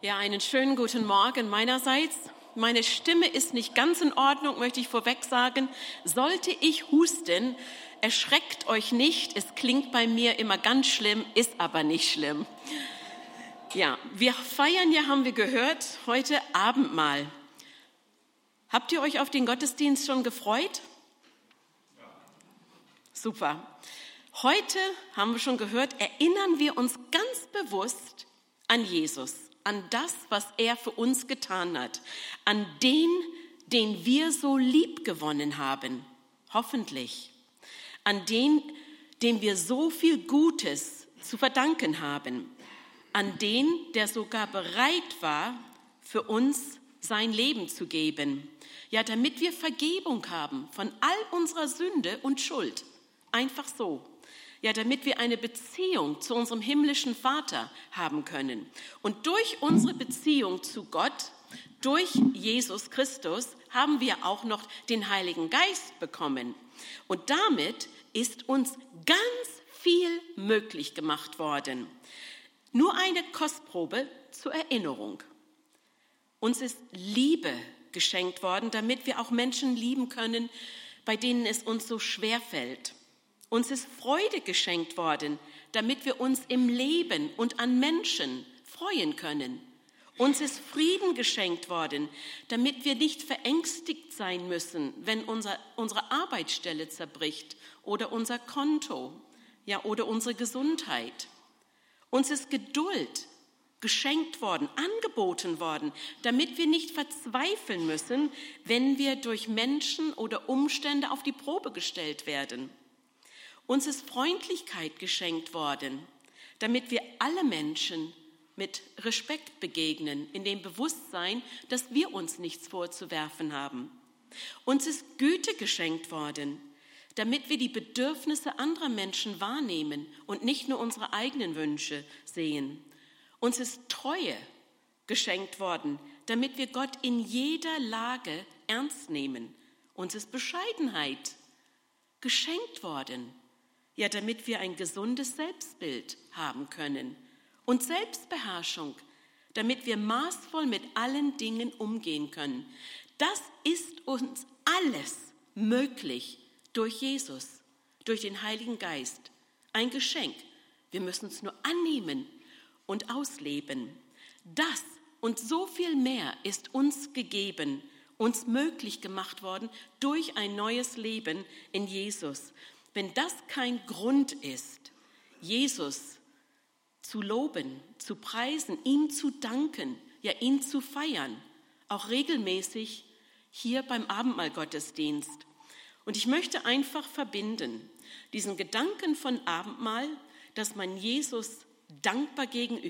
Ja, einen schönen guten Morgen meinerseits. Meine Stimme ist nicht ganz in Ordnung, möchte ich vorweg sagen. Sollte ich husten, erschreckt euch nicht. Es klingt bei mir immer ganz schlimm, ist aber nicht schlimm. Ja, wir feiern ja, haben wir gehört, heute Abendmahl. Habt ihr euch auf den Gottesdienst schon gefreut? Ja. Super. Heute, haben wir schon gehört, erinnern wir uns ganz bewusst an Jesus. An das, was er für uns getan hat, an den wir so lieb gewonnen haben, hoffentlich, an den, dem wir so viel Gutes zu verdanken haben, an den, der sogar bereit war, für uns sein Leben zu geben, ja, damit wir Vergebung haben von all unserer Sünde und Schuld, einfach so. Ja, damit wir eine Beziehung zu unserem himmlischen Vater haben können. Und durch unsere Beziehung zu Gott, durch Jesus Christus, haben wir auch noch den Heiligen Geist bekommen. Und damit ist uns ganz viel möglich gemacht worden. Nur eine Kostprobe zur Erinnerung. Uns ist Liebe geschenkt worden, damit wir auch Menschen lieben können, bei denen es uns so schwer fällt. Uns ist Freude geschenkt worden, damit wir uns im Leben und an Menschen freuen können. Uns ist Frieden geschenkt worden, damit wir nicht verängstigt sein müssen, wenn unsere Arbeitsstelle zerbricht oder unser Konto, ja, oder unsere Gesundheit. Uns ist Geduld geschenkt worden, angeboten worden, damit wir nicht verzweifeln müssen, wenn wir durch Menschen oder Umstände auf die Probe gestellt werden. Uns ist Freundlichkeit geschenkt worden, damit wir alle Menschen mit Respekt begegnen, in dem Bewusstsein, dass wir uns nichts vorzuwerfen haben. Uns ist Güte geschenkt worden, damit wir die Bedürfnisse anderer Menschen wahrnehmen und nicht nur unsere eigenen Wünsche sehen. Uns ist Treue geschenkt worden, damit wir Gott in jeder Lage ernst nehmen. Uns ist Bescheidenheit geschenkt worden. Ja, damit wir ein gesundes Selbstbild haben können und Selbstbeherrschung, damit wir maßvoll mit allen Dingen umgehen können. Das ist uns alles möglich durch Jesus, durch den Heiligen Geist. Ein Geschenk. Wir müssen es nur annehmen und ausleben. Das und so viel mehr ist uns gegeben, uns möglich gemacht worden durch ein neues Leben in Jesus. Wenn das kein Grund ist, Jesus zu loben, zu preisen, ihm zu danken, ja ihn zu feiern, auch regelmäßig hier beim Abendmahlgottesdienst. Und ich möchte einfach verbinden, diesen Gedanken von Abendmahl, dass man Jesus dankbar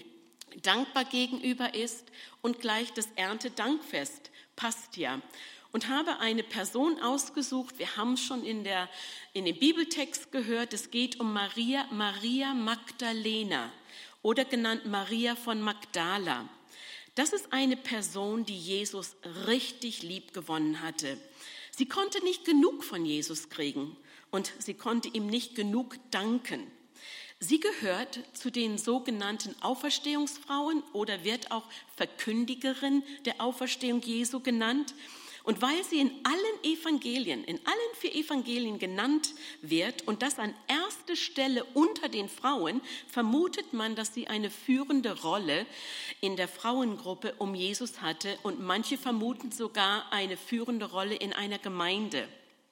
gegenüber ist und gleich das Erntedankfest passt ja. Und habe eine Person ausgesucht, wir haben es schon in dem Bibeltext gehört, es geht um Maria Magdalena oder genannt Maria von Magdala. Das ist eine Person, die Jesus richtig lieb gewonnen hatte. Sie konnte nicht genug von Jesus kriegen und sie konnte ihm nicht genug danken. Sie gehört zu den sogenannten Auferstehungsfrauen oder wird auch Verkündigerin der Auferstehung Jesu genannt. Und weil sie in allen 4 Evangelien genannt wird und das an erster Stelle unter den Frauen, vermutet man, dass sie eine führende Rolle in der Frauengruppe um Jesus hatte und manche vermuten sogar eine führende Rolle in einer Gemeinde.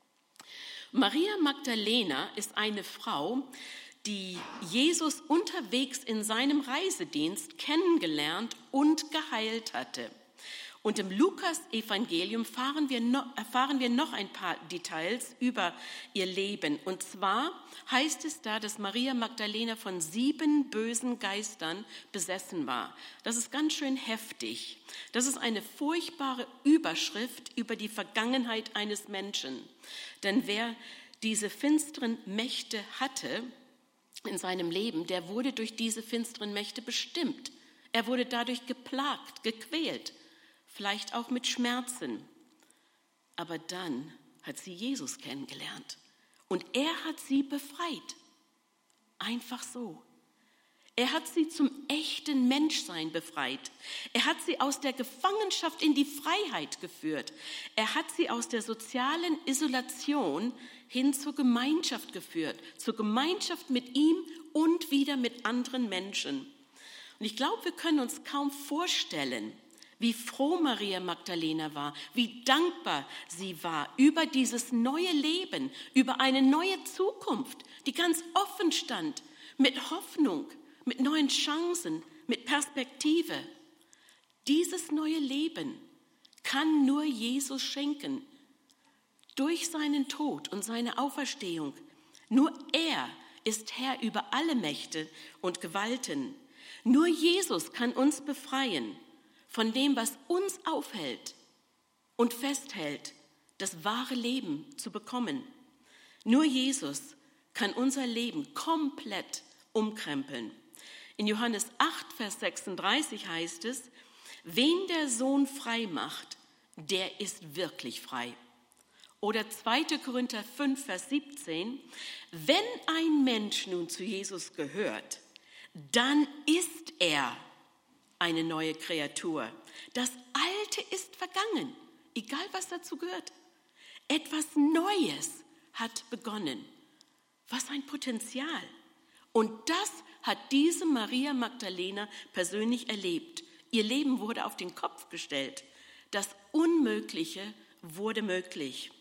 Maria Magdalena ist eine Frau, die Jesus unterwegs in seinem Reisedienst kennengelernt und geheilt hatte. Und im Lukas-Evangelium erfahren wir noch ein paar Details über ihr Leben. Und zwar heißt es da, dass Maria Magdalena von 7 bösen Geistern besessen war. Das ist ganz schön heftig. Das ist eine furchtbare Überschrift über die Vergangenheit eines Menschen. Denn wer diese finsteren Mächte hatte in seinem Leben, der wurde durch diese finsteren Mächte bestimmt. Er wurde dadurch geplagt, gequält. Vielleicht auch mit Schmerzen. Aber dann hat sie Jesus kennengelernt und er hat sie befreit. Einfach so. Er hat sie zum echten Menschsein befreit. Er hat sie aus der Gefangenschaft in die Freiheit geführt. Er hat sie aus der sozialen Isolation hin zur Gemeinschaft geführt, zur Gemeinschaft mit ihm und wieder mit anderen Menschen. Und ich glaube, wir können uns kaum vorstellen, wie froh Maria Magdalena war, wie dankbar sie war über dieses neue Leben, über eine neue Zukunft, die ganz offen stand, mit Hoffnung, mit neuen Chancen, mit Perspektive. Dieses neue Leben kann nur Jesus schenken, durch seinen Tod und seine Auferstehung. Nur er ist Herr über alle Mächte und Gewalten. Nur Jesus kann uns befreien von dem, was uns aufhält und festhält, das wahre Leben zu bekommen. Nur Jesus kann unser Leben komplett umkrempeln. In Johannes 8, Vers 36 heißt es, wen der Sohn frei macht, der ist wirklich frei. Oder 2. Korinther 5, Vers 17, wenn ein Mensch nun zu Jesus gehört, dann ist er eine neue Kreatur. Das Alte ist vergangen, egal was dazu gehört. Etwas Neues hat begonnen. Was ein Potenzial. Und das hat diese Maria Magdalena persönlich erlebt. Ihr Leben wurde auf den Kopf gestellt. Das Unmögliche wurde möglich.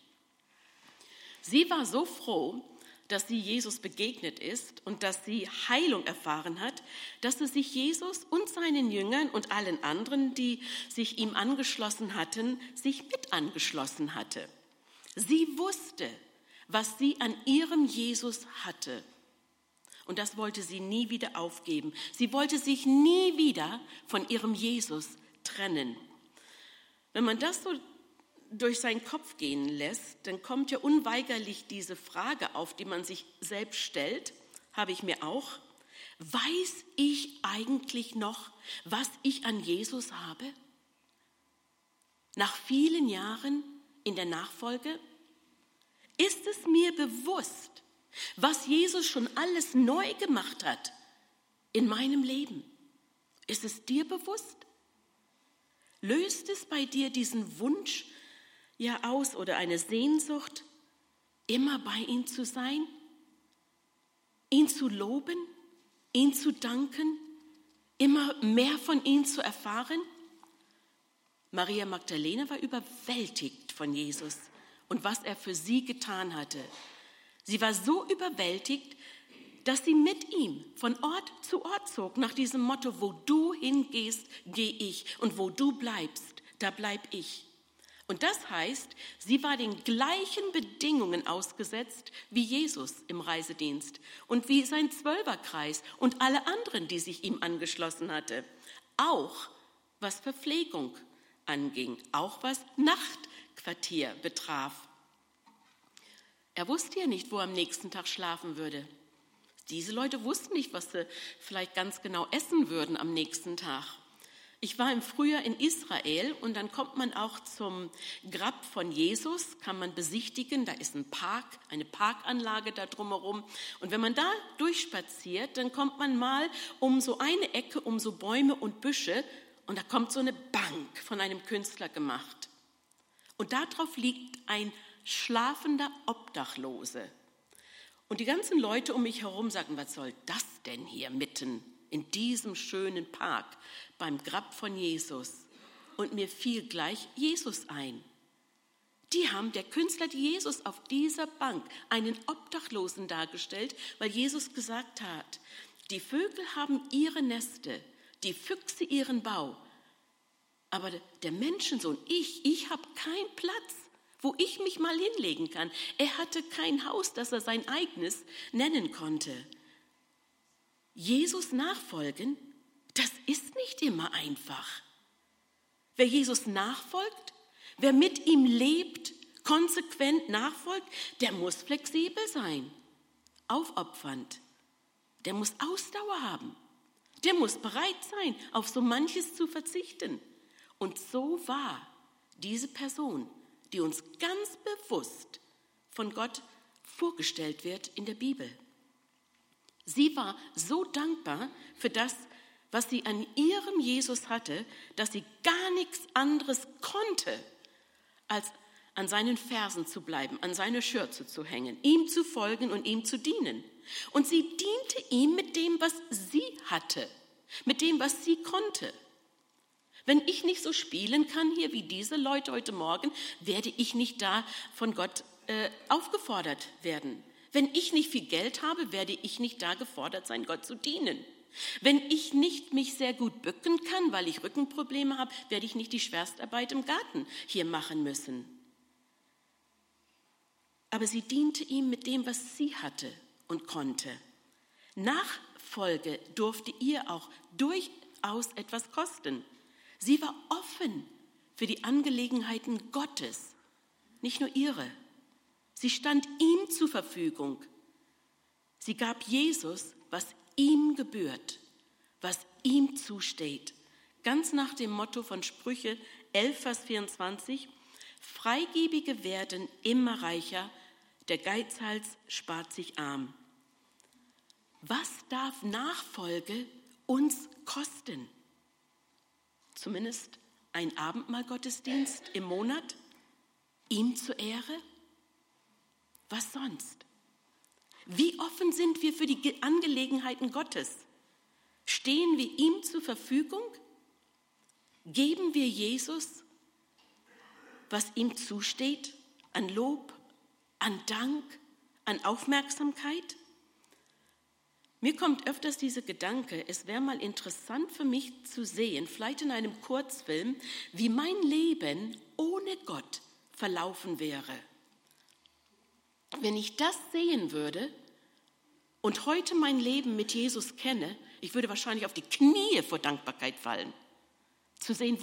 Sie war so froh, dass sie Jesus begegnet ist und dass sie Heilung erfahren hat, dass sie sich Jesus und seinen Jüngern und allen anderen, die sich ihm angeschlossen hatten, sich mit angeschlossen hatte. Sie wusste, was sie an ihrem Jesus hatte. Und das wollte sie nie wieder aufgeben. Sie wollte sich nie wieder von ihrem Jesus trennen. Wenn man das so durch seinen Kopf gehen lässt, dann kommt ja unweigerlich diese Frage auf, die man sich selbst stellt, habe ich mir auch. Weiß ich eigentlich noch, was ich an Jesus habe? Nach vielen Jahren in der Nachfolge? Ist es mir bewusst, was Jesus schon alles neu gemacht hat in meinem Leben? Ist es dir bewusst? Löst es bei dir diesen Wunsch aus oder eine Sehnsucht, immer bei ihm zu sein, ihn zu loben, ihn zu danken, immer mehr von ihm zu erfahren? Maria Magdalena war überwältigt von Jesus und was er für sie getan hatte. Sie war so überwältigt, dass sie mit ihm von Ort zu Ort zog, nach diesem Motto, wo du hingehst, gehe ich und wo du bleibst, da bleib ich. Und das heißt, sie war den gleichen Bedingungen ausgesetzt wie Jesus im Reisedienst und wie sein Zwölferkreis und alle anderen, die sich ihm angeschlossen hatte. Auch was Verpflegung anging, auch was Nachtquartier betraf. Er wusste ja nicht, wo er am nächsten Tag schlafen würde. Diese Leute wussten nicht, was sie vielleicht ganz genau essen würden am nächsten Tag. Ich war im Frühjahr in Israel und dann kommt man auch zum Grab von Jesus, kann man besichtigen. Da ist ein Park, eine Parkanlage da drumherum. Und wenn man da durchspaziert, dann kommt man mal um so eine Ecke, um so Bäume und Büsche und da kommt so eine Bank von einem Künstler gemacht. Und darauf liegt ein schlafender Obdachlose. Und die ganzen Leute um mich herum sagen, was soll das denn hier mitten in diesem schönen Park beim Grab von Jesus? Und mir fiel gleich Jesus ein. Der Künstler hat Jesus auf dieser Bank, einen Obdachlosen dargestellt, weil Jesus gesagt hat, die Vögel haben ihre Neste, die Füchse ihren Bau, aber der Menschensohn, ich habe keinen Platz, wo ich mich mal hinlegen kann. Er hatte kein Haus, das er sein eigenes nennen konnte. Jesus nachfolgen, das ist nicht immer einfach. Wer Jesus nachfolgt, wer mit ihm lebt, konsequent nachfolgt, der muss flexibel sein, aufopfernd. Der muss Ausdauer haben. Der muss bereit sein, auf so manches zu verzichten. Und so war diese Person, die uns ganz bewusst von Gott vorgestellt wird in der Bibel. Sie war so dankbar für das, was sie an ihrem Jesus hatte, dass sie gar nichts anderes konnte, als an seinen Fersen zu bleiben, an seine Schürze zu hängen, ihm zu folgen und ihm zu dienen. Und sie diente ihm mit dem, was sie hatte, mit dem, was sie konnte. Wenn ich nicht so spielen kann hier wie diese Leute heute Morgen, werde ich nicht da von Gott aufgefordert werden. Wenn ich nicht viel Geld habe, werde ich nicht da gefordert sein, Gott zu dienen. Wenn ich nicht mich sehr gut bücken kann, weil ich Rückenprobleme habe, werde ich nicht die Schwerstarbeit im Garten hier machen müssen. Aber sie diente ihm mit dem, was sie hatte und konnte. Nachfolge durfte ihr auch durchaus etwas kosten. Sie war offen für die Angelegenheiten Gottes, nicht nur ihre. Sie stand ihm zur Verfügung. Sie gab Jesus, was ihm gebührt, was ihm zusteht. Ganz nach dem Motto von Sprüche 11, Vers 24, Freigebige werden immer reicher, der Geizhals spart sich arm. Was darf Nachfolge uns kosten? Zumindest ein Abendmahlgottesdienst im Monat, ihm zur Ehre? Was sonst? Wie offen sind wir für die Angelegenheiten Gottes? Stehen wir ihm zur Verfügung? Geben wir Jesus, was ihm zusteht, an Lob, an Dank, an Aufmerksamkeit? Mir kommt öfters dieser Gedanke, es wäre mal interessant für mich zu sehen, vielleicht in einem Kurzfilm, wie mein Leben ohne Gott verlaufen wäre. Wenn ich das sehen würde und heute mein Leben mit Jesus kenne, ich würde wahrscheinlich auf die Knie vor Dankbarkeit fallen. Zu sehen,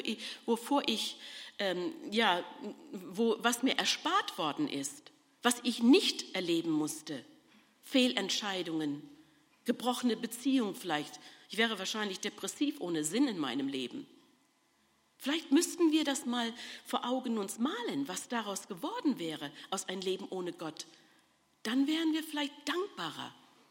was mir erspart worden ist, was ich nicht erleben musste. Fehlentscheidungen, gebrochene Beziehungen vielleicht. Ich wäre wahrscheinlich depressiv ohne Sinn in meinem Leben. Vielleicht müssten wir das mal vor Augen uns malen, was daraus geworden wäre aus einem Leben ohne Gott. Dann wären wir vielleicht dankbarer.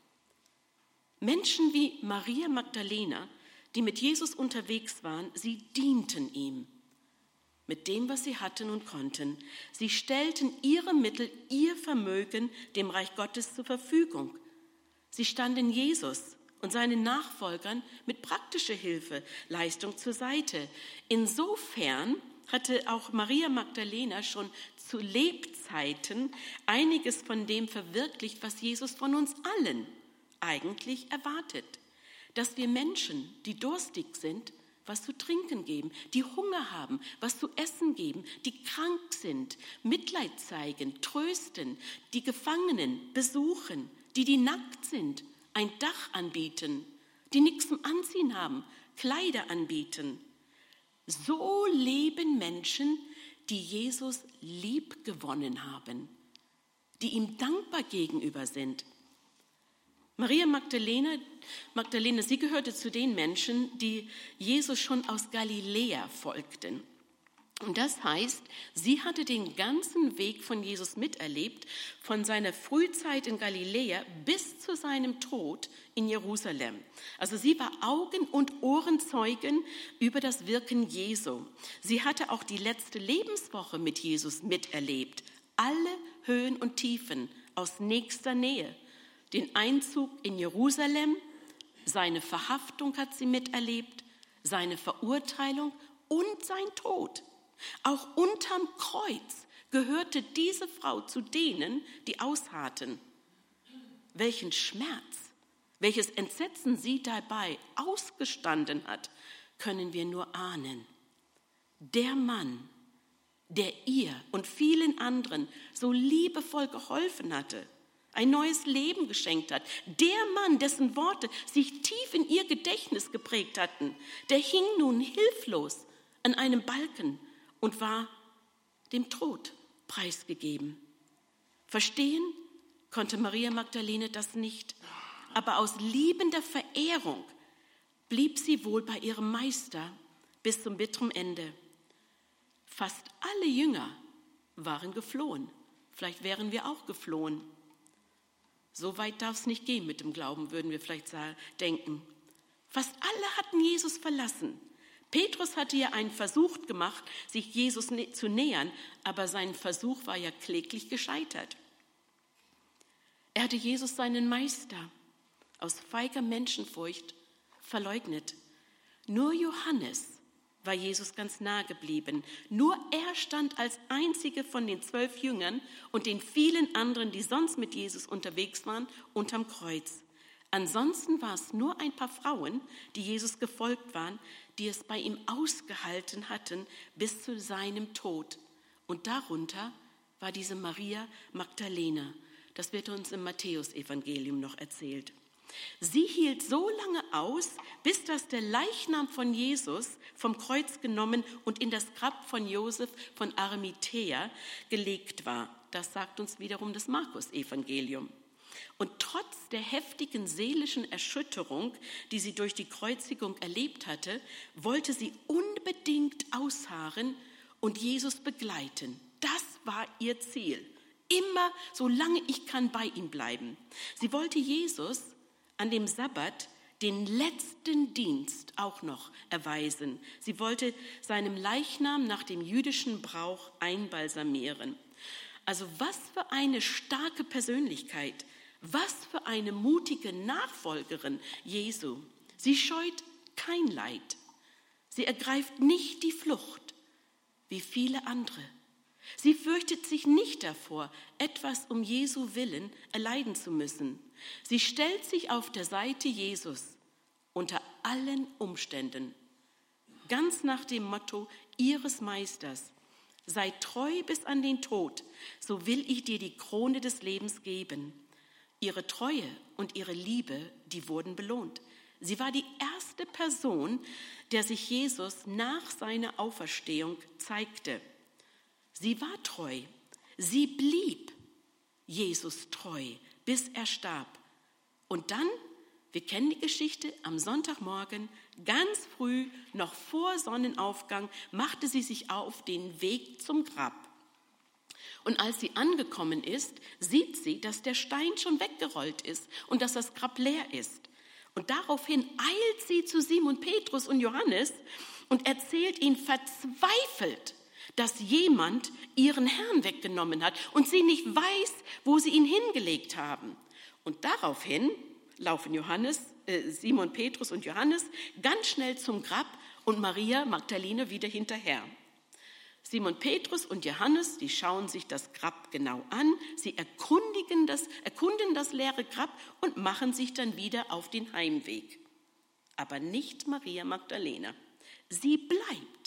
Menschen wie Maria Magdalena, die mit Jesus unterwegs waren, sie dienten ihm mit dem, was sie hatten und konnten. Sie stellten ihre Mittel, ihr Vermögen dem Reich Gottes zur Verfügung. Sie standen Jesus und seinen Nachfolgern mit praktischer Hilfeleistung zur Seite. Insofern hatte auch Maria Magdalena schon zu Lebzeiten einiges von dem verwirklicht, was Jesus von uns allen eigentlich erwartet. Dass wir Menschen, die durstig sind, was zu trinken geben, die Hunger haben, was zu essen geben, die krank sind, Mitleid zeigen, trösten, die Gefangenen besuchen, die nackt sind, ein Dach anbieten, die nichts zum Anziehen haben, Kleider anbieten. So leben Menschen, die Jesus lieb gewonnen haben, die ihm dankbar gegenüber sind. Maria Magdalena, sie gehörte zu den Menschen, die Jesus schon aus Galiläa folgten. Und das heißt, sie hatte den ganzen Weg von Jesus miterlebt, von seiner Frühzeit in Galiläa bis zu seinem Tod in Jerusalem. Also sie war Augen- und Ohrenzeugin über das Wirken Jesu. Sie hatte auch die letzte Lebenswoche mit Jesus miterlebt. Alle Höhen und Tiefen aus nächster Nähe. Den Einzug in Jerusalem, seine Verhaftung hat sie miterlebt, seine Verurteilung und sein Tod. Auch unterm Kreuz gehörte diese Frau zu denen, die ausharrten. Welchen Schmerz, welches Entsetzen sie dabei ausgestanden hat, können wir nur ahnen. Der Mann, der ihr und vielen anderen so liebevoll geholfen hatte, ein neues Leben geschenkt hat. Der Mann, dessen Worte sich tief in ihr Gedächtnis geprägt hatten, der hing nun hilflos an einem Balken und war dem Tod preisgegeben. Verstehen konnte Maria Magdalena das nicht, aber aus liebender Verehrung blieb sie wohl bei ihrem Meister bis zum bitteren Ende. Fast alle Jünger waren geflohen. Vielleicht wären wir auch geflohen. So weit darf es nicht gehen mit dem Glauben, würden wir vielleicht denken. Fast alle hatten Jesus verlassen. Petrus hatte ja einen Versuch gemacht, sich Jesus zu nähern, aber sein Versuch war ja kläglich gescheitert. Er hatte Jesus, seinen Meister, aus feiger Menschenfurcht verleugnet. Nur Johannes war Jesus ganz nahe geblieben. Nur er stand als einzige von den 12 Jüngern und den vielen anderen, die sonst mit Jesus unterwegs waren, unterm Kreuz. Ansonsten war es nur ein paar Frauen, die Jesus gefolgt waren, die es bei ihm ausgehalten hatten bis zu seinem Tod. Und darunter war diese Maria Magdalena. Das wird uns im Matthäusevangelium noch erzählt. Sie hielt so lange aus, bis dass der Leichnam von Jesus vom Kreuz genommen und in das Grab von Josef von Arimathäa gelegt war. Das sagt uns wiederum das Markus-Evangelium. Und trotz der heftigen seelischen Erschütterung, die sie durch die Kreuzigung erlebt hatte, wollte sie unbedingt ausharren und Jesus begleiten. Das war ihr Ziel. Immer, solange ich kann, bei ihm bleiben. Sie wollte Jesus an dem Sabbat den letzten Dienst auch noch erweisen. Sie wollte seinem Leichnam nach dem jüdischen Brauch einbalsamieren. Also was für eine starke Persönlichkeit, was für eine mutige Nachfolgerin Jesu. Sie scheut kein Leid. Sie ergreift nicht die Flucht, wie viele andere. Sie fürchtet sich nicht davor, etwas um Jesu Willen erleiden zu müssen. Sie stellt sich auf der Seite Jesus unter allen Umständen, ganz nach dem Motto ihres Meisters: Sei treu bis an den Tod, so will ich dir die Krone des Lebens geben. Ihre Treue und ihre Liebe, die wurden belohnt. Sie war die erste Person, der sich Jesus nach seiner Auferstehung zeigte. Sie war treu. Sie blieb Jesus treu, bis er starb. Und dann, wir kennen die Geschichte, am Sonntagmorgen, ganz früh, noch vor Sonnenaufgang, machte sie sich auf den Weg zum Grab. Und als sie angekommen ist, sieht sie, dass der Stein schon weggerollt ist und dass das Grab leer ist. Und daraufhin eilt sie zu Simon Petrus und Johannes und erzählt ihnen verzweifelt, dass jemand ihren Herrn weggenommen hat und sie nicht weiß, wo sie ihn hingelegt haben. Und daraufhin laufen Simon Petrus und Johannes ganz schnell zum Grab und Maria Magdalene wieder hinterher. Simon Petrus und Johannes, die schauen sich das Grab genau an, sie erkunden das leere Grab und machen sich dann wieder auf den Heimweg. Aber nicht Maria Magdalena. Sie bleibt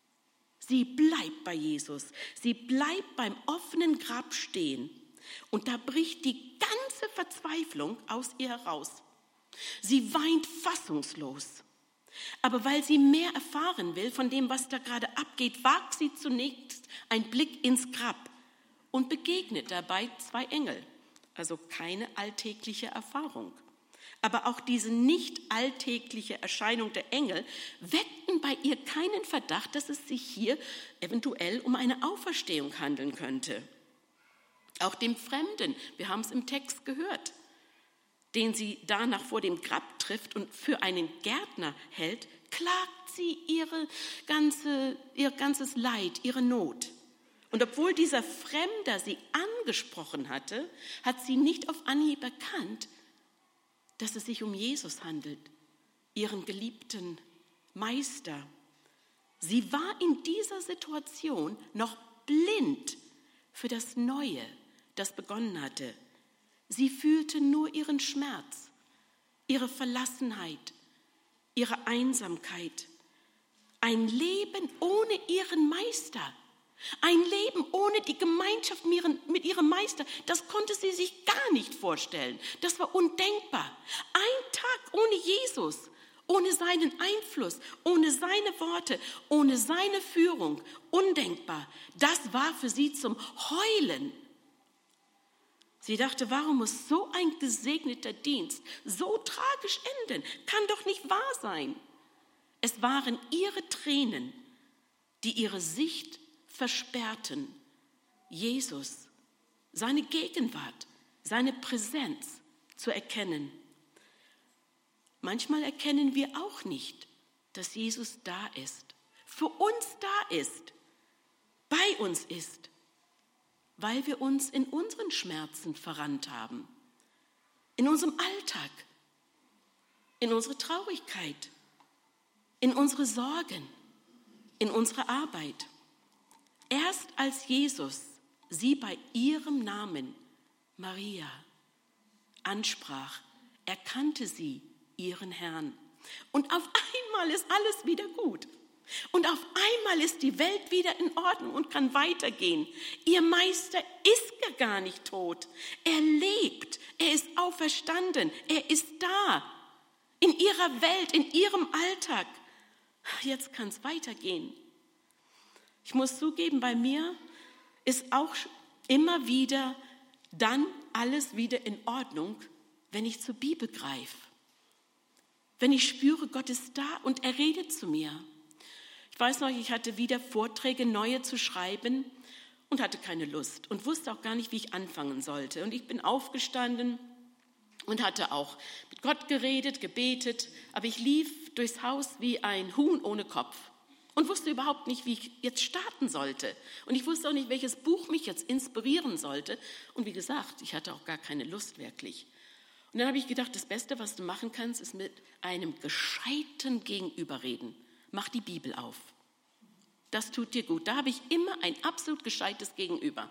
bei Jesus. Sie bleibt beim offenen Grab stehen. Und da bricht die ganze Verzweiflung aus ihr heraus. Sie weint fassungslos. Aber weil sie mehr erfahren will von dem, was da gerade abgeht, wagt sie zunächst einen Blick ins Grab und begegnet dabei 2 Engel. Also keine alltägliche Erfahrung. Aber auch diese nicht alltägliche Erscheinung der Engel weckten bei ihr keinen Verdacht, dass es sich hier eventuell um eine Auferstehung handeln könnte. Auch dem Fremden, wir haben es im Text gehört, den sie danach vor dem Grab trifft und für einen Gärtner hält, klagt sie ihr ganzes Leid, ihre Not. Und obwohl dieser Fremder sie angesprochen hatte, hat sie nicht auf Anhieb erkannt, dass es sich um Jesus handelt, ihren geliebten Meister. Sie war in dieser Situation noch blind für das Neue, das begonnen hatte. Sie fühlte nur ihren Schmerz, ihre Verlassenheit, ihre Einsamkeit. Ein Leben ohne ihren Meister, ein Leben ohne die Gemeinschaft mit ihrem Meister, das konnte sie sich gar nicht vorstellen. Das war undenkbar. Ein Tag ohne Jesus, ohne seinen Einfluss, ohne seine Worte, ohne seine Führung, undenkbar. Das war für sie zum Heulen. Sie dachte, warum muss so ein gesegneter Dienst so tragisch enden? Kann doch nicht wahr sein. Es waren ihre Tränen, die ihre Sicht versperrten. Jesus, seine Gegenwart, seine Präsenz zu erkennen. Manchmal erkennen wir auch nicht, dass Jesus da ist, für uns da ist, bei uns ist, weil wir uns in unseren Schmerzen verrannt haben, in unserem Alltag, in unsere Traurigkeit, in unsere Sorgen, in unsere Arbeit. Erst als Jesus sie bei ihrem Namen Maria ansprach, erkannte sie ihren Herrn. Und auf einmal ist alles wieder gut. Und auf einmal ist die Welt wieder in Ordnung und kann weitergehen. Ihr Meister ist ja gar nicht tot. Er lebt, er ist auferstanden, er ist da. In ihrer Welt, in ihrem Alltag. Jetzt kann es weitergehen. Ich muss zugeben, bei mir ist auch immer wieder dann alles wieder in Ordnung, wenn ich zur Bibel greife. Wenn ich spüre, Gott ist da und er redet zu mir. Ich weiß noch, ich hatte wieder Vorträge, neue zu schreiben und hatte keine Lust und wusste auch gar nicht, wie ich anfangen sollte. Und ich bin aufgestanden und hatte auch mit Gott geredet, gebetet, aber ich lief durchs Haus wie ein Huhn ohne Kopf und wusste überhaupt nicht, wie ich jetzt starten sollte. Und ich wusste auch nicht, welches Buch mich jetzt inspirieren sollte. Und wie gesagt, ich hatte auch gar keine Lust wirklich. Und dann habe ich gedacht, das Beste, was du machen kannst, ist mit einem gescheiten Gegenüber reden. Mach die Bibel auf. Das tut dir gut. Da habe ich immer ein absolut gescheites Gegenüber.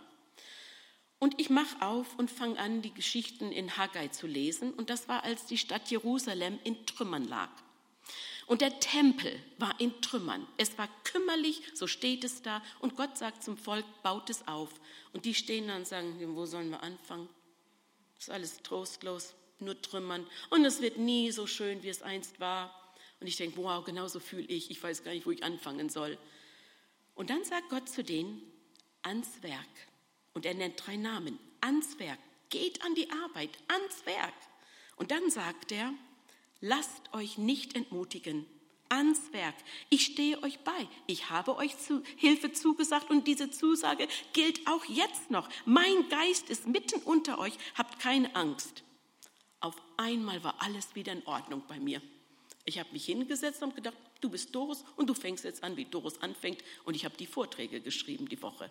Und ich mache auf und fange an, die Geschichten in Haggai zu lesen. Und das war, als die Stadt Jerusalem in Trümmern lag. Und der Tempel war in Trümmern. Es war kümmerlich, so steht es da. Und Gott sagt zum Volk, baut es auf. Und die stehen da und sagen, wo sollen wir anfangen? Das ist alles trostlos, nur Trümmern. Und es wird nie so schön, wie es einst war. Und ich denke, wow, genau so fühle ich. Ich weiß gar nicht, wo ich anfangen soll. Und dann sagt Gott zu denen, ans Werk. Und er nennt 3 Namen. Ans Werk. Geht an die Arbeit. Ans Werk. Und dann sagt er, lasst euch nicht entmutigen. Ans Werk. Ich stehe euch bei. Ich habe euch Hilfe zugesagt und diese Zusage gilt auch jetzt noch. Mein Geist ist mitten unter euch. Habt keine Angst. Auf einmal war alles wieder in Ordnung bei mir. Ich habe mich hingesetzt und gedacht, du bist Doris und du fängst jetzt an, wie Doris anfängt. Und ich habe die Vorträge geschrieben die Woche.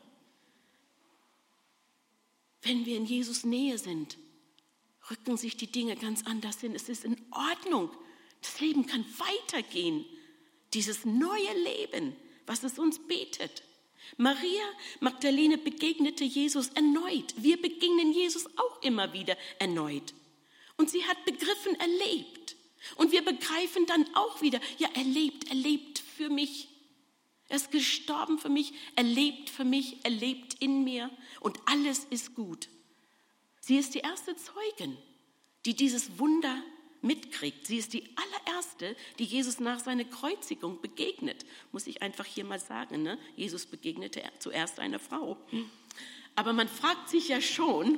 Wenn wir in Jesus Nähe sind, rücken sich die Dinge ganz anders hin. Es ist in Ordnung. Das Leben kann weitergehen. Dieses neue Leben, was es uns bietet. Maria Magdalene begegnete Jesus erneut. Wir begegnen Jesus auch immer wieder erneut. Und sie hat begriffen, er lebt. Und wir begreifen dann auch wieder, ja, er lebt für mich. Er ist gestorben für mich, er lebt für mich, er lebt in mir und alles ist gut. Sie ist die erste Zeugin, die dieses Wunder mitkriegt. Sie ist die allererste, die Jesus nach seiner Kreuzigung begegnet. Muss ich einfach hier mal sagen, ne? Jesus begegnete zuerst einer Frau. Aber man fragt sich ja schon,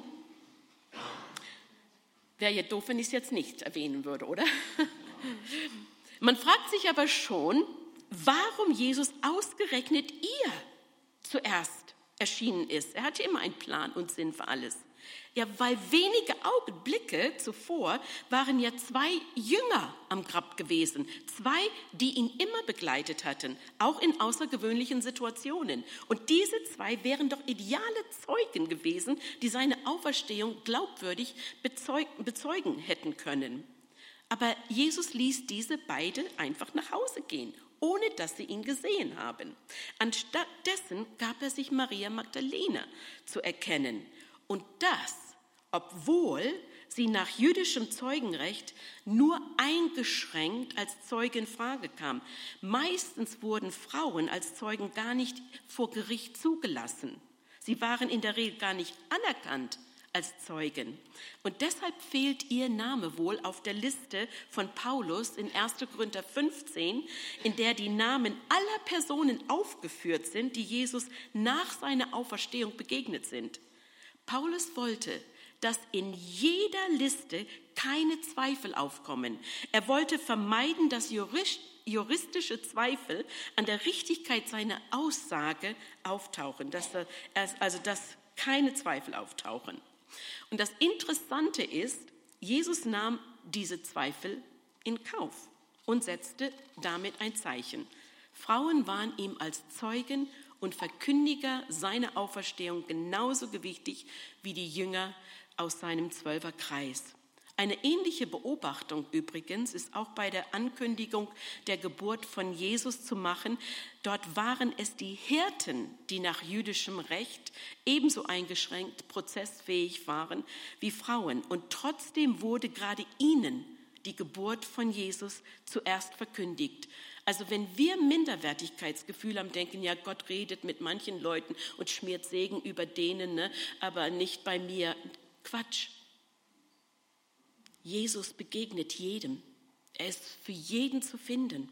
wäre ja doof, wenn ich es jetzt nicht erwähnen würde, oder? Man fragt sich aber schon, warum Jesus ausgerechnet ihr zuerst erschienen ist. Er hatte immer einen Plan und Sinn für alles. Ja, weil wenige Augenblicke zuvor waren ja 2 Jünger am Grab gewesen. 2, die ihn immer begleitet hatten, auch in außergewöhnlichen Situationen. Und diese 2 wären doch ideale Zeugen gewesen, die seine Auferstehung glaubwürdig bezeugen hätten können. Aber Jesus ließ diese beide einfach nach Hause gehen, ohne dass sie ihn gesehen haben. Anstattdessen gab er sich Maria Magdalene zu erkennen. Und das, obwohl sie nach jüdischem Zeugenrecht nur eingeschränkt als Zeuge in Frage kam. Meistens wurden Frauen als Zeugen gar nicht vor Gericht zugelassen. Sie waren in der Regel gar nicht anerkannt als Zeugen. Und deshalb fehlt ihr Name wohl auf der Liste von Paulus in 1. Korinther 15, in der die Namen aller Personen aufgeführt sind, die Jesus nach seiner Auferstehung begegnet sind. Paulus wollte, dass in jeder Liste keine Zweifel aufkommen. Er wollte vermeiden, dass juristische Zweifel an der Richtigkeit seiner Aussage auftauchen, dass keine Zweifel auftauchen. Und das Interessante ist, Jesus nahm diese Zweifel in Kauf und setzte damit ein Zeichen. Frauen waren ihm als Zeugen und Verkündiger seiner Auferstehung genauso gewichtig wie die Jünger aus seinem 12er-Kreis. Eine ähnliche Beobachtung übrigens ist auch bei der Ankündigung der Geburt von Jesus zu machen. Dort waren es die Hirten, die nach jüdischem Recht ebenso eingeschränkt prozessfähig waren wie Frauen. Und trotzdem wurde gerade ihnen die Geburt von Jesus zuerst verkündigt. Also wenn wir Minderwertigkeitsgefühl haben, denken, ja, Gott redet mit manchen Leuten und schmiert Segen über denen, ne, aber nicht bei mir. Quatsch. Jesus begegnet jedem. Er ist für jeden zu finden.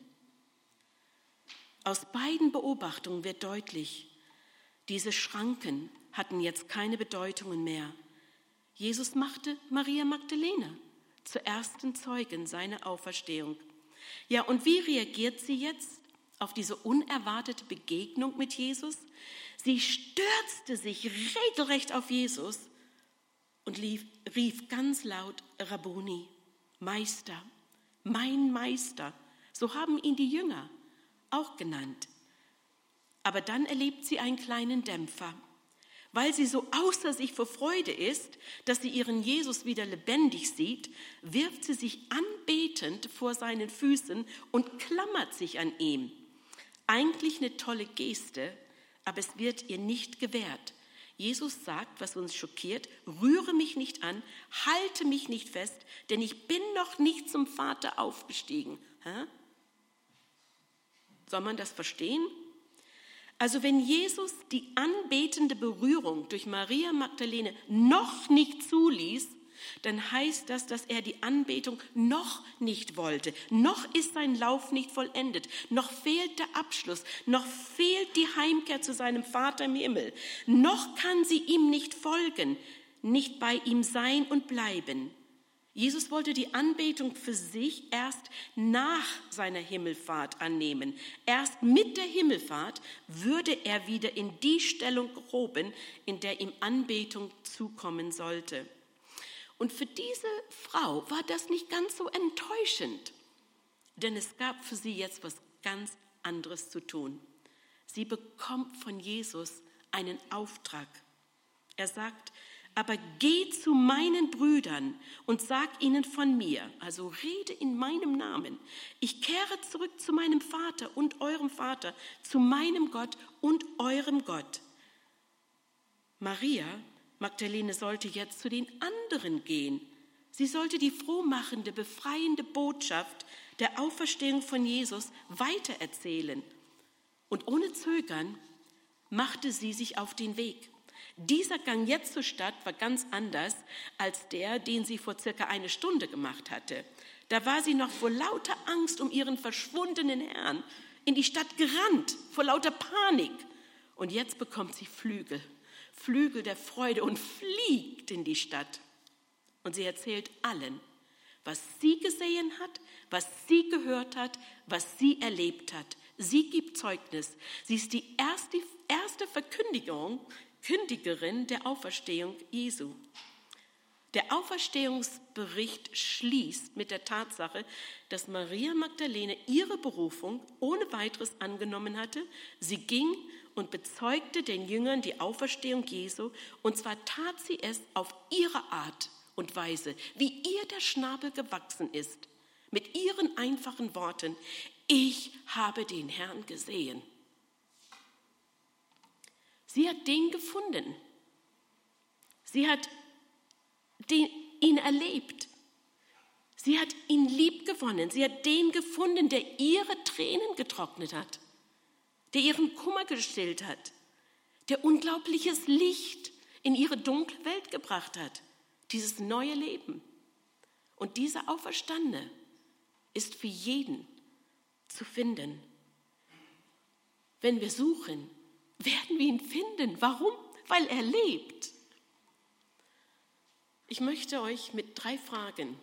Aus beiden Beobachtungen wird deutlich, diese Schranken hatten jetzt keine Bedeutungen mehr. Jesus machte Maria Magdalene zur ersten Zeugin seiner Auferstehung. Ja, und wie reagiert sie jetzt auf diese unerwartete Begegnung mit Jesus? Sie stürzte sich regelrecht auf Jesus und rief ganz laut, Rabboni, Meister, mein Meister. So haben ihn die Jünger auch genannt. Aber dann erlebt sie einen kleinen Dämpfer. Weil sie so außer sich vor Freude ist, dass sie ihren Jesus wieder lebendig sieht, wirft sie sich anbetend vor seinen Füßen und klammert sich an ihm. Eigentlich eine tolle Geste, aber es wird ihr nicht gewährt. Jesus sagt, was uns schockiert, rühre mich nicht an, halte mich nicht fest, denn ich bin noch nicht zum Vater aufgestiegen. Soll man das verstehen? Also wenn Jesus die anbetende Berührung durch Maria Magdalene noch nicht zuließ, dann heißt das, dass er die Anbetung noch nicht wollte. Noch ist sein Lauf nicht vollendet. Noch fehlt der Abschluss. Noch fehlt die Heimkehr zu seinem Vater im Himmel. Noch kann sie ihm nicht folgen, nicht bei ihm sein und bleiben. Jesus wollte die Anbetung für sich erst nach seiner Himmelfahrt annehmen. Erst mit der Himmelfahrt würde er wieder in die Stellung gehoben, in der ihm Anbetung zukommen sollte. Und für diese Frau war das nicht ganz so enttäuschend, denn es gab für sie jetzt was ganz anderes zu tun. Sie bekommt von Jesus einen Auftrag. Er sagt, aber geh zu meinen Brüdern und sag ihnen von mir, also rede in meinem Namen. Ich kehre zurück zu meinem Vater und eurem Vater, zu meinem Gott und eurem Gott. Maria Magdalene sollte jetzt zu den anderen gehen. Sie sollte die frohmachende, befreiende Botschaft der Auferstehung von Jesus weitererzählen. Und ohne Zögern machte sie sich auf den Weg. Dieser Gang jetzt zur Stadt war ganz anders als der, den sie vor circa eine Stunde gemacht hatte. Da war sie noch vor lauter Angst um ihren verschwundenen Herrn in die Stadt gerannt, vor lauter Panik. Und jetzt bekommt sie Flügel der Freude und fliegt in die Stadt. Und sie erzählt allen, was sie gesehen hat, was sie gehört hat, was sie erlebt hat. Sie gibt Zeugnis. Sie ist die erste Verkündigerin der Auferstehung Jesu. Der Auferstehungsbericht schließt mit der Tatsache, dass Maria Magdalene ihre Berufung ohne weiteres angenommen hatte. Sie ging und bezeugte den Jüngern die Auferstehung Jesu, und zwar tat sie es auf ihre Art und Weise, wie ihr der Schnabel gewachsen ist, mit ihren einfachen Worten, ich habe den Herrn gesehen. Sie hat den gefunden. Sie hat ihn erlebt. Sie hat ihn liebgewonnen. Sie hat den gefunden, der ihre Tränen getrocknet hat, der ihren Kummer gestillt hat, der unglaubliches Licht in ihre dunkle Welt gebracht hat, dieses neue Leben. Und dieser Auferstandene ist für jeden zu finden. Wenn wir suchen, werden wir ihn finden. Warum? Weil er lebt. Ich möchte euch mit 3 Fragen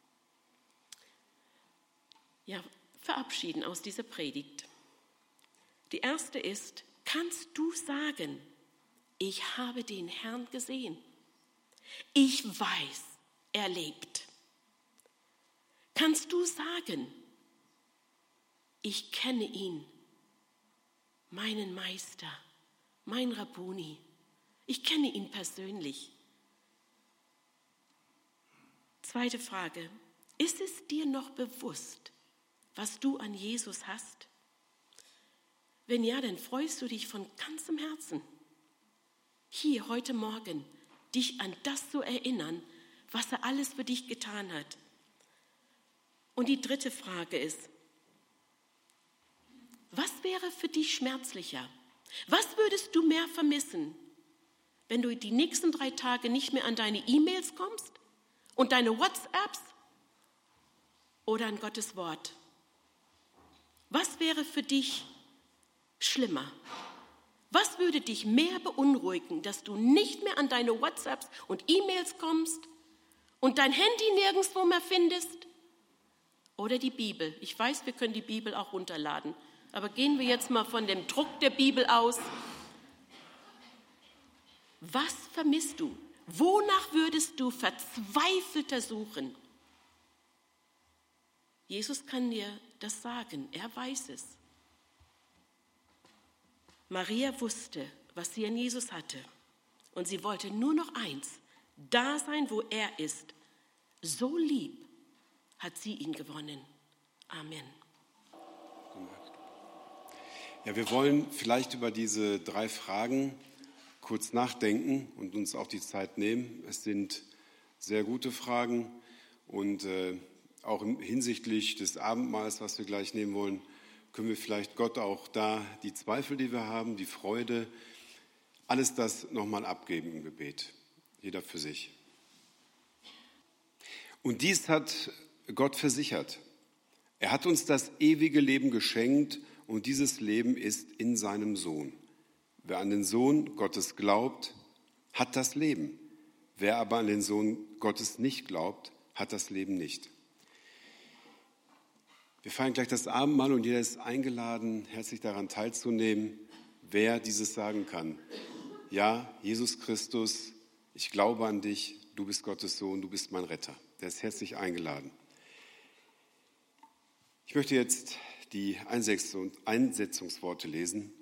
verabschieden aus dieser Predigt. Die erste ist, kannst du sagen, ich habe den Herrn gesehen? Ich weiß, er lebt. Kannst du sagen, ich kenne ihn, meinen Meister, mein Rabbuni. Ich kenne ihn persönlich. Zweite Frage. Ist es dir noch bewusst, was du an Jesus hast? Wenn ja, dann freust du dich von ganzem Herzen, hier heute Morgen dich an das zu erinnern, was er alles für dich getan hat. Und die dritte Frage ist, was wäre für dich schmerzlicher? Was würdest du mehr vermissen, wenn du die nächsten 3 Tage nicht mehr an deine E-Mails kommst und deine WhatsApps oder an Gottes Wort? Was wäre für dich schlimmer? Was würde dich mehr beunruhigen, dass du nicht mehr an deine WhatsApps und E-Mails kommst und dein Handy nirgendwo mehr findest? Oder die Bibel? Ich weiß, wir können die Bibel auch runterladen, aber gehen wir jetzt mal von dem Druck der Bibel aus. Was vermisst du? Wonach würdest du verzweifelter suchen? Jesus kann dir das sagen, er weiß es. Maria wusste, was sie an Jesus hatte. Und sie wollte nur noch eins, da sein, wo er ist. So lieb hat sie ihn gewonnen. Amen. Ja, wir wollen vielleicht über diese 3 Fragen kurz nachdenken und uns auch die Zeit nehmen. Es sind sehr gute Fragen und auch hinsichtlich des Abendmahls, was wir gleich nehmen wollen, können wir vielleicht Gott auch da die Zweifel, die wir haben, die Freude, alles das nochmal abgeben im Gebet. Jeder für sich. Und dies hat Gott versichert. Er hat uns das ewige Leben geschenkt und dieses Leben ist in seinem Sohn. Wer an den Sohn Gottes glaubt, hat das Leben. Wer aber an den Sohn Gottes nicht glaubt, hat das Leben nicht. Wir feiern gleich das Abendmahl und jeder ist eingeladen, herzlich daran teilzunehmen, wer dieses sagen kann. Ja, Jesus Christus, ich glaube an dich, du bist Gottes Sohn, du bist mein Retter. Der ist herzlich eingeladen. Ich möchte jetzt die Einsetzungsworte lesen.